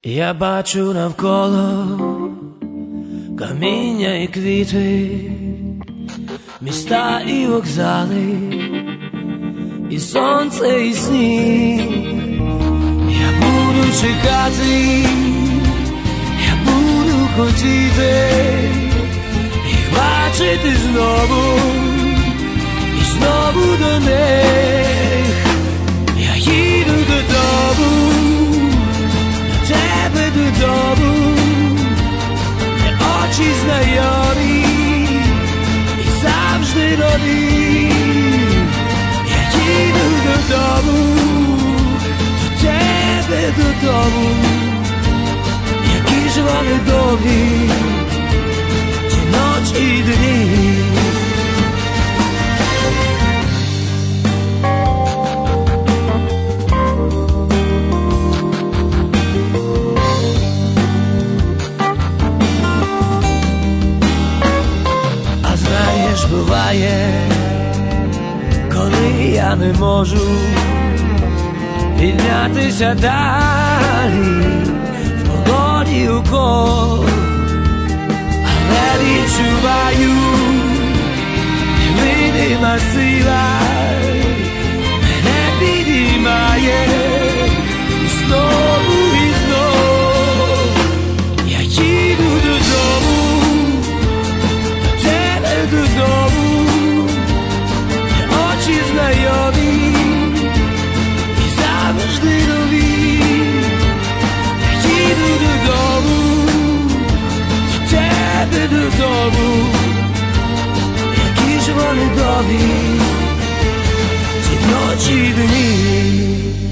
Я бачу навколо каміння і квіти, міста і вокзали, і сонце, і сніг. Я буду чекати, я буду хотіти їх бачити знову, і знову до них. Я їду додому, до тебе додому, де очі знайомі і завжди нові. Я їду додому, до тебе додому, які ж вони довгі, ті ночі і дні. Буває, коли я не можу піднятися далі в погоді укол, але відчуваю, невидима сила мене підіймає і знову, і знову. Я їду додому, до тебе додому, де очі знайомі і завжди нові. Я їду додому, до тебе додому, які ж вони довгі, ці ночі й дні.